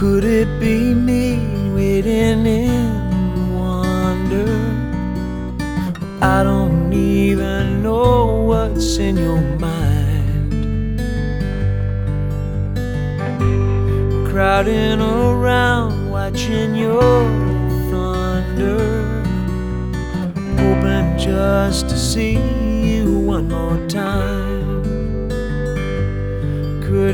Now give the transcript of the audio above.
Could it be me waiting in wonder? I don't even know what's in your mind. Crowding around, watching your thunder, hoping just to see you one more time.